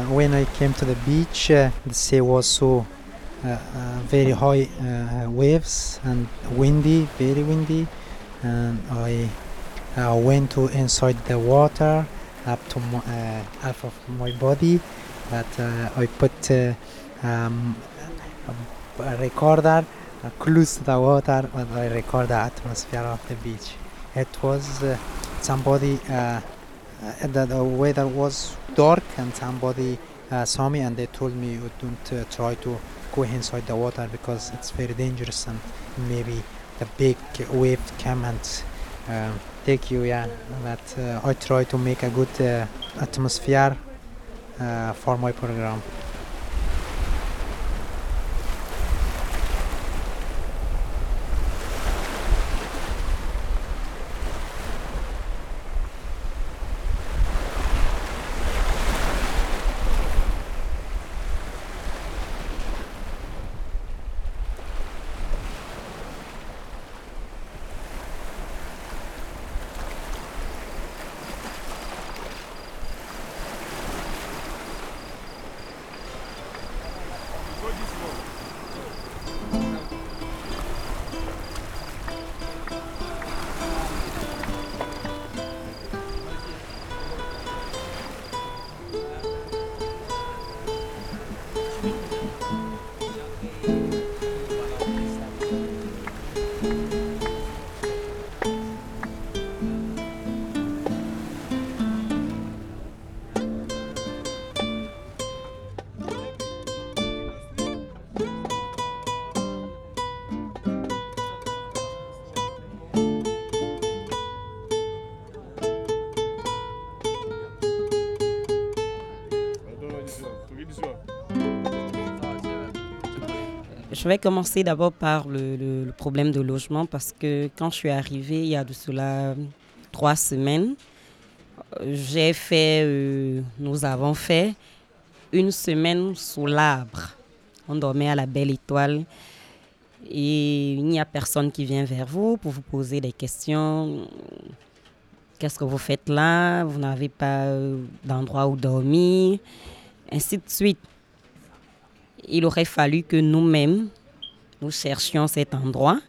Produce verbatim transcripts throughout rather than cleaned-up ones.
when I came to the beach, uh, the sea was so uh, uh, very high uh, waves and windy, very windy, and I uh, went to inside the water up to my, uh, half of my body, but uh, I put uh, um, a recorder uh, close to the water, and I record the atmosphere of the beach. It was uh, somebody. Uh, uh, the, the weather was dark, and somebody uh, saw me, and they told me you don't uh, try to go inside the water because it's very dangerous, and maybe the big wave come and uh, take you. Yeah, but uh, I try to make a good uh, atmosphere uh, for my program. Je vais commencer d'abord par le, le, le problème de logement parce que quand je suis arrivée il y a de cela trois semaines, j'ai fait, euh, nous avons fait une semaine sous l'arbre. On dormait à la belle étoile et il n'y a personne qui vient vers vous pour vous poser des questions. Qu'est-ce que vous faites là? Vous n'avez pas euh, d'endroit où dormir, ainsi de suite. Il aurait fallu que nous-mêmes, nous cherchions cet endroit.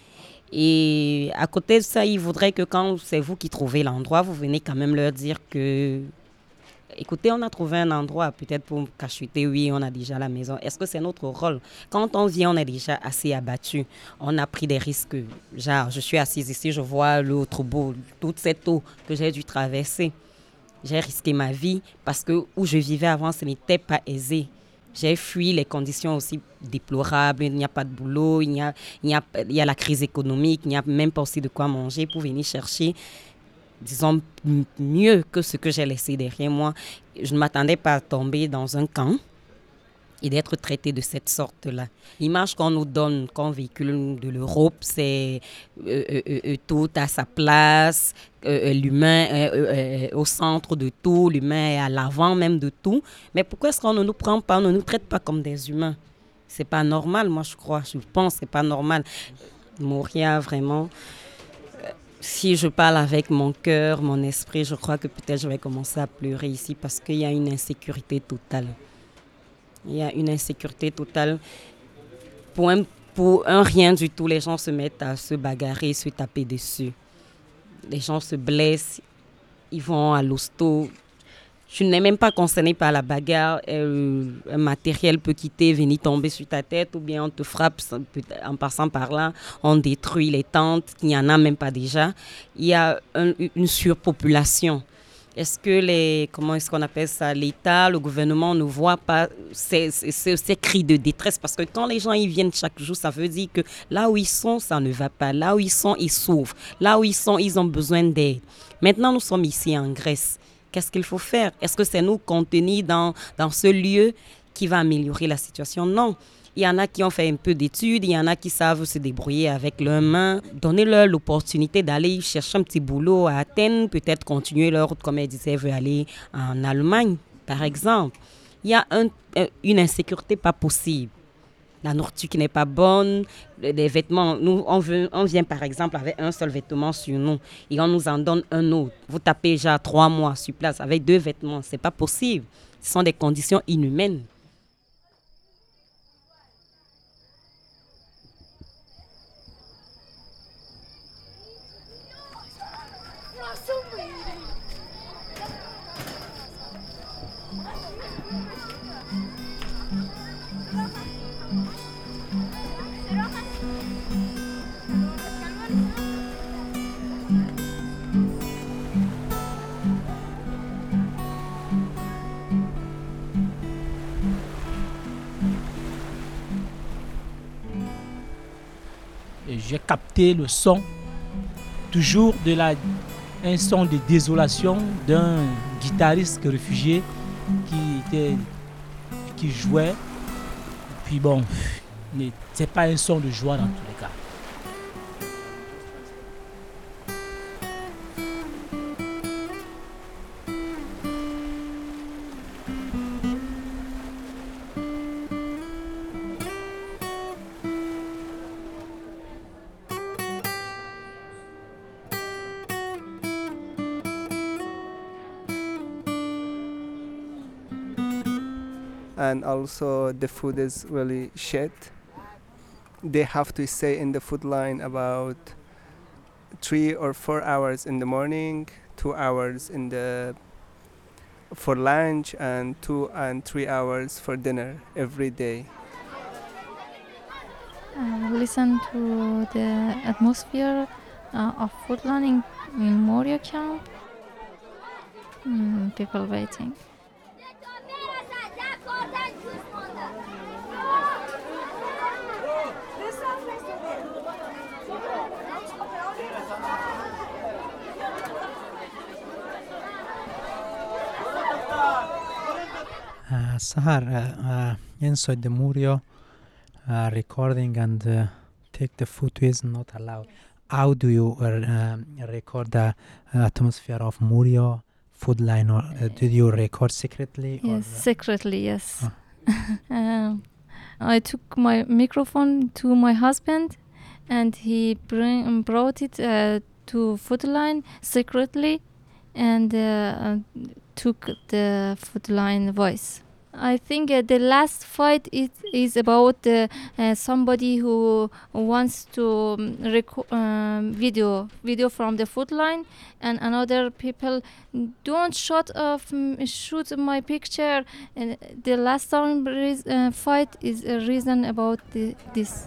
Et à côté de ça, il faudrait que quand c'est vous qui trouvez l'endroit, vous venez quand même leur dire que, écoutez, on a trouvé un endroit, peut-être pour cachuter, oui, on a déjà la maison. Est-ce que c'est notre rôle? Quand on vient, on est déjà assez abattu. On a pris des risques. Genre, je suis assise ici, je vois l'autre bout, toute cette eau que j'ai dû traverser. J'ai risqué ma vie parce que où je vivais avant, ce n'était pas aisé. J'ai fui les conditions aussi déplorables. Il n'y a pas de boulot, il y a, il y a, il y a la crise économique, il n'y a même pas aussi de quoi manger pour venir chercher, disons, mieux que ce que j'ai laissé derrière moi. Je ne m'attendais pas à tomber dans un camp et d'être traité de cette sorte-là. L'image qu'on nous donne, qu'on véhicule de l'Europe, c'est euh, euh, euh, tout à sa place, euh, l'humain est euh, euh, au centre de tout, l'humain est à l'avant même de tout. Mais pourquoi est-ce qu'on ne nous prend pas, on ne nous traite pas comme des humains? C'est pas normal, moi je crois, je pense que c'est pas normal. Moria, vraiment, euh, si je parle avec mon cœur, mon esprit, je crois que peut-être je vais commencer à pleurer ici parce qu'il y a une insécurité totale. Il y a une insécurité totale. Pour un, pour un rien du tout, les gens se mettent à se bagarrer, se taper dessus. Les gens se blessent, ils vont à l'hosto. Je n'ai même pas concerné par la bagarre. Euh, un matériel peut quitter, venir tomber sur ta tête, ou bien on te frappe en passant par là, on détruit les tentes, il n'y en a même pas déjà. Il y a un, une surpopulation. Est-ce que les, comment est-ce qu'on appelle ça, l'État, le gouvernement ne voit pas ces, ces, ces cris de détresse? Parce que quand les gens ils viennent chaque jour, ça veut dire que là où ils sont, ça ne va pas. Là où ils sont, ils souffrent. Là où ils sont, ils ont besoin d'aide. Maintenant, nous sommes ici en Grèce. Qu'est-ce qu'il faut faire? Est-ce que c'est nous contenir dans, dans ce lieu qui va améliorer la situation? Non. Il y en a qui ont fait un peu d'études, il y en a qui savent se débrouiller avec leurs mains. Donnez-leur l'opportunité d'aller chercher un petit boulot à Athènes, peut-être continuer leur route, comme elle disait, veut aller en Allemagne, par exemple. Il y a un, une insécurité pas possible. La nourriture qui n'est pas bonne, les vêtements. Nous, on, veut, on vient par exemple avec un seul vêtement sur nous et on nous en donne un autre. Vous tapez déjà trois mois sur place avec deux vêtements, c'est pas possible. Ce sont des conditions inhumaines. Et j'ai capté le son, toujours de la, un son de désolation d'un guitariste réfugié qui, était, qui jouait. Puis bon, c'est pas un son de joie dans tous les cas. And also the food is really shit. They have to stay in the food line about three or four hours in the morning, two hours in the for lunch, and two and three hours for dinner every day. Uh, listen to the atmosphere uh, of food line in, in Moria camp. Mm, people waiting. Uh, Sahar, uh, uh, inside the Murio, uh, recording and uh, take the photo is not allowed. How do you uh, um, record the atmosphere of Murio food line, or uh, did you record secretly? Yes, or, uh, secretly, yes. Oh. um, I took my microphone to my husband, and he bring, brought it uh, to food line secretly, and uh, uh, took the food line voice. I think uh, the last fight is, is about uh, uh, somebody who wants to um, reco- um, video video from the food line, and another people don't shut off m- shoot my picture. And the last time reas- uh, fight is a reason about the, this.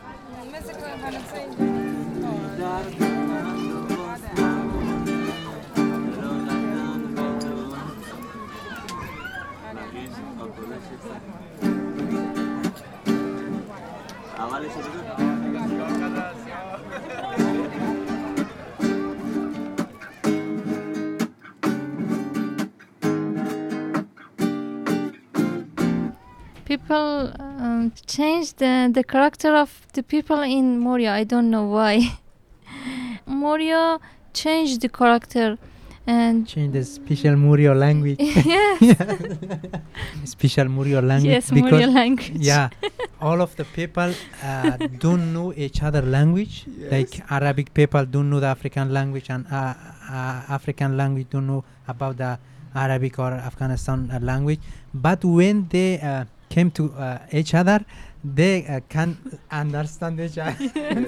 People um, change the, the character of the people in Moria. I don't know why. Moria changed the character and change the special Murio language. yes. Special Murio language. Yes, because Murio language. yeah, all of the people uh, don't know each other language. Yes. Like Arabic people don't know the African language, and uh, uh, African language don't know about the Arabic or Afghanistan uh, language. But when they uh, came to uh, each other, they uh, can understand each other.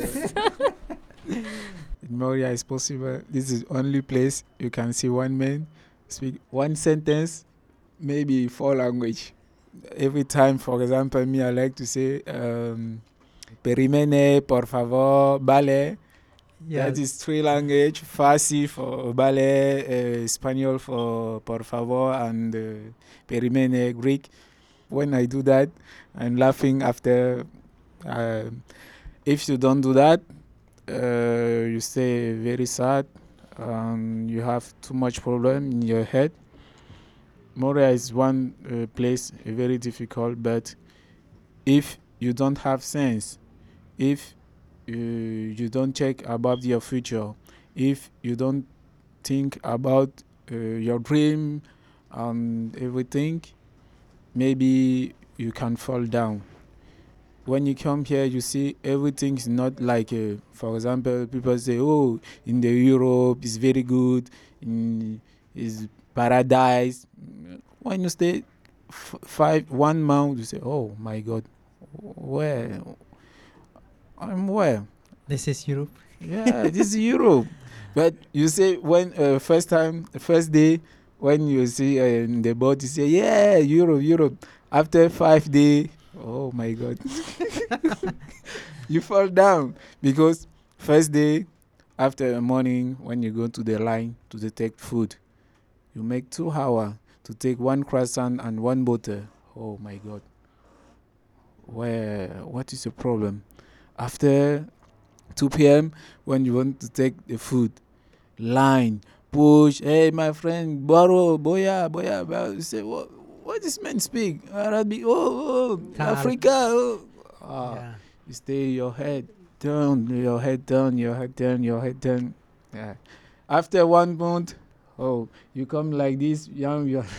In Moria is possible. This is only place you can see one man speak one sentence, maybe four language. Every time, for example, me, I like to say, um, perimene, por favor, ballet. Yeah. That is three language. Farsi for ballet, uh, Spanish for por favor, and uh, perimene, Greek. When I do that, I'm laughing after. Uh, if you don't do that, Uh, you stay very sad, um, you have too much problem in your head. Moria is one uh, place uh, very difficult, but if you don't have sense, if uh, you don't check about your future, if you don't think about uh, your dream and everything, maybe you can fall down. When you come here, you see everything is not like, uh, for example, people say, oh, in the Europe is very good, in is paradise. When you stay f- five one month, you say, "Oh my God, where I'm where?" This is Europe. Yeah, this is Europe. But you say when uh, first time, first day when you see uh, in the boat, you say, "Yeah, Europe, Europe." After five day, oh my God, you fall down because first day after the morning when you go to the line to take food, you make two hours to take one croissant and one butter. Oh my God, where what is the problem? After two p.m. when you want to take the food, line, push, hey my friend, borrow, boya, boya, boya. You say, what, what this man speak? Arabic, oh, oh Tal- Africa, oh. Ah, Yeah. you stay your head down, your head down, your head down, your head down. Yeah. After one month, oh, you come like this, young, you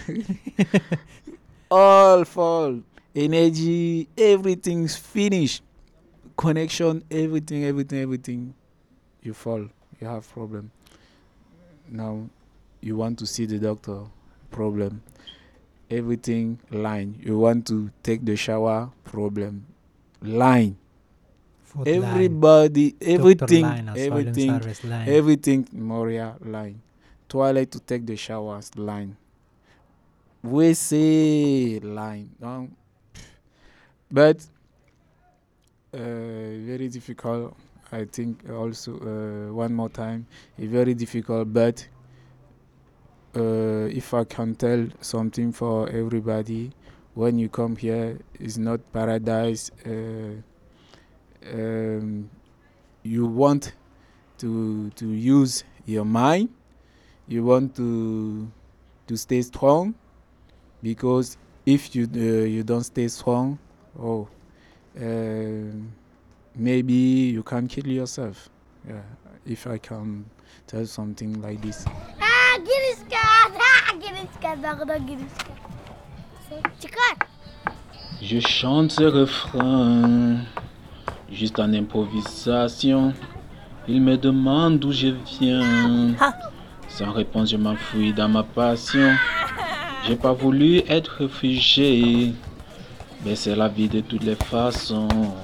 all fall, energy, everything's finished. Connection, everything, everything, everything, you fall, you have problem. Now you want to see the doctor, problem. Everything line. You want to take the shower, problem. Line. Food line, Everybody, doctor everything, line, asylum everything, service line. everything, Moria line. Toilet to take the showers, line. We say line. No? But uh, very difficult. I think also uh, one more time, it's very difficult. But uh, if I can tell something for everybody, when you come here, it's not paradise. Uh, um, you want to to use your mind. You want to to stay strong, because if you uh, you don't stay strong, oh. Uh, maybe you can kill yourself. Yeah, if I can tell something like this. Ah, giriş kağıt, ah, giriş kağıt, dağda giriş kağıt. Çıkar. Je chante ce refrain, juste en improvisation. Il me demande d'où je viens. Sans réponse, je m'enfuis dans ma passion. J'ai pas voulu être réfugié, mais c'est la vie de toutes les façons.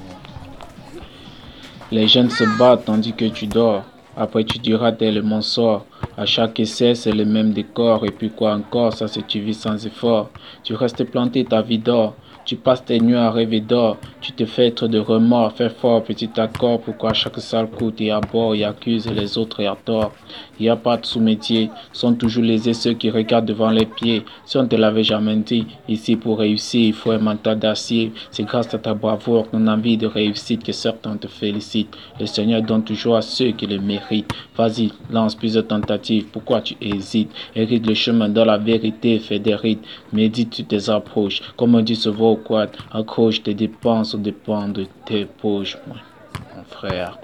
Les jeunes se battent tandis que tu dors. Après tu diras tel est mon sort. À chaque essai c'est le même décor. Et puis quoi encore, ça c'est tu vis sans effort. Tu restes planté ta vie d'or. Tu passes tes nuits à rêver d'or. Tu te fais être de remords. Fais fort petit accord. Pourquoi chaque sale coup t'es à bord et accuse les autres et à tort. Il n'y a pas de sous-métier. Sont toujours lésés ceux qui regardent devant les pieds. Si on te l'avait jamais dit, ici pour réussir il faut un mental d'acier. C'est grâce à ta bravoure, ton envie de réussite que certains te félicitent. Le Seigneur donne toujours à ceux qui le méritent. Vas-y, lance plusieurs tentatives. Pourquoi tu hésites? Hérite le chemin dans la vérité, fais des rites. Médite sur tes approches. Comme on dit ce au quad, accroche tes dépenses aux dépens de tes poches, mon frère.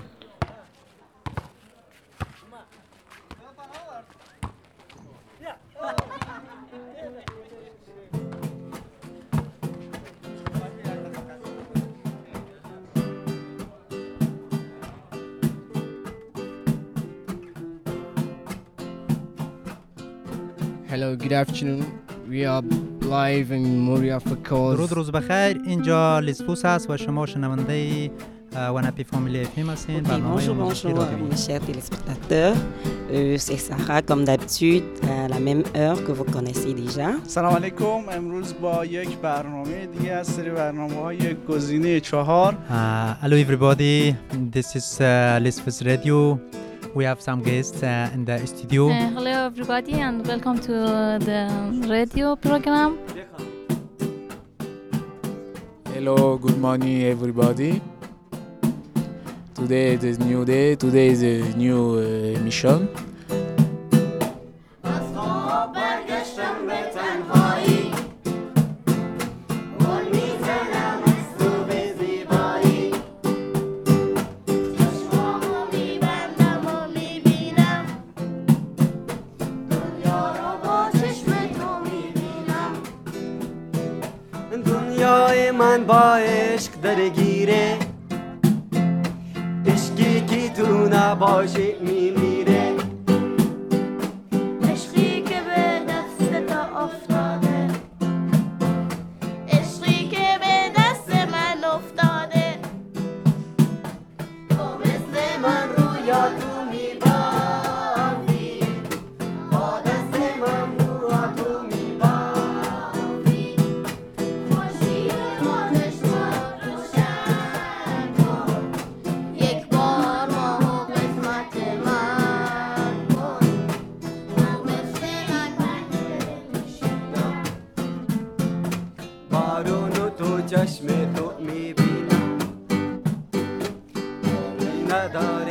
Hello, good afternoon. We are live in Moria for cause. درود روز بخیر. اینجا لیسفوس هست و شما شنونده ونپی فامیلی اف ام هستین. Ok, برنامه bonjour, موسیقی bonjour رادیویی. mes chers téléspectateurs. Euh, c'est Sarah comme d'habitude à la même heure que vous connaissez déjà. سلام علیکم. امروز با یک برنامه دیگه از سری برنامه‌های گزینه چهار. Uh, hello everybody, this is uh, Lisfus Radio. We have some guests uh, in the studio. Uh, hello everybody and welcome to the radio program. Hello, good morning everybody. Today is a new day, today is a new uh, mission. دنیای من با عشق درگیره، عشقی که تو نباشی میمیره، عشقی که به دست تا افتاده، داری